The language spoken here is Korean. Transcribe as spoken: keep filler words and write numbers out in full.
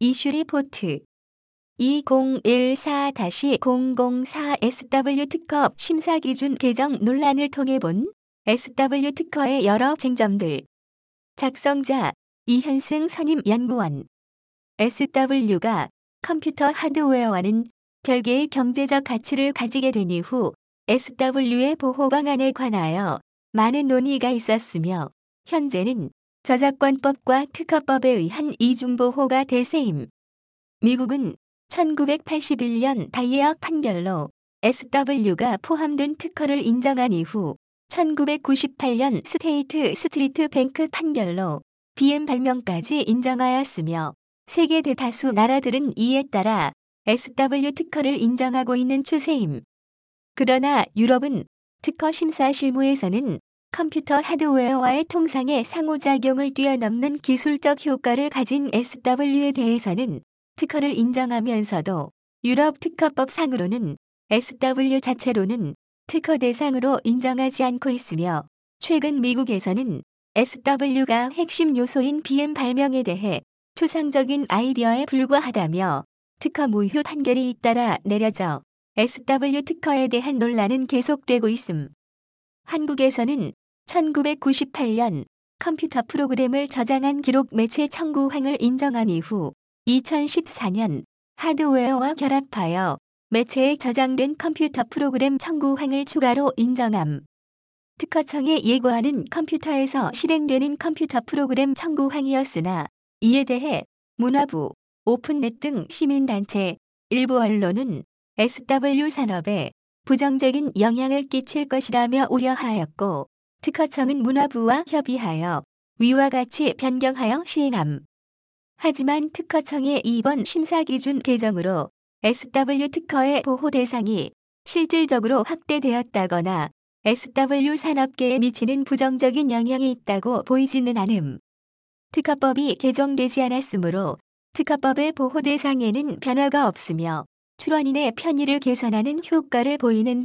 이슈 리포트 이천십사 공공사 에스더블유 특허 심사 기준 개정 논란을 통해 본 에스더블유 특허의 여러 쟁점들. 작성자 이현승 선임연구원. 에스더블유가 컴퓨터 하드웨어와는 별개의 경제적 가치를 가지게 된 이후 에스더블유의 보호 방안에 관하여 많은 논의가 있었으며 현재는 저작권법과 특허법에 의한 이중보호가 대세임. 미국은 천구백팔십일 년 다이에어 판결로 에스더블유가 포함된 특허를 인정한 이후 천구백구십팔 년 스테이트 스트리트 뱅크 판결로 비엠 발명까지 인정하였으며 세계 대다수 나라들은 이에 따라 에스더블유 특허를 인정하고 있는 추세임. 그러나 유럽은 특허 심사 실무에서는 컴퓨터 하드웨어와의 통상의 상호작용을 뛰어넘는 기술적 효과를 가진 에스더블유에 대해서는 특허를 인정하면서도 유럽 특허법상으로는 에스더블유 자체로는 특허 대상으로 인정하지 않고 있으며 최근 미국에서는 에스더블유가 핵심 요소인 비엠 발명에 대해 추상적인 아이디어에 불과하다며 특허 무효 판결이 잇따라 내려져 에스더블유 특허에 대한 논란은 계속되고 있음. 한국에서는 천구백구십팔 년 컴퓨터 프로그램을 저장한 기록 매체 청구항을 인정한 이후 이천십사 년 하드웨어와 결합하여 매체에 저장된 컴퓨터 프로그램 청구항을 추가로 인정함. 특허청의 예고하는 컴퓨터에서 실행되는 컴퓨터 프로그램 청구항이었으나 이에 대해 문화부, 오픈넷 등 시민단체, 일부 언론은 에스더블유 산업에 부정적인 영향을 끼칠 것이라며 우려하였고 특허청은 문화부와 협의하여 위와 같이 변경하여 시행함. 하지만 특허청의 이번 심사기준 개정으로 에스더블유 특허의 보호 대상이 실질적으로 확대되었다거나 에스더블유 산업계에 미치는 부정적인 영향이 있다고 보이지는 않음. 특허법이 개정되지 않았으므로 특허법의 보호 대상에는 변화가 없으며 출원인의 편의를 개선하는 효과를 보이는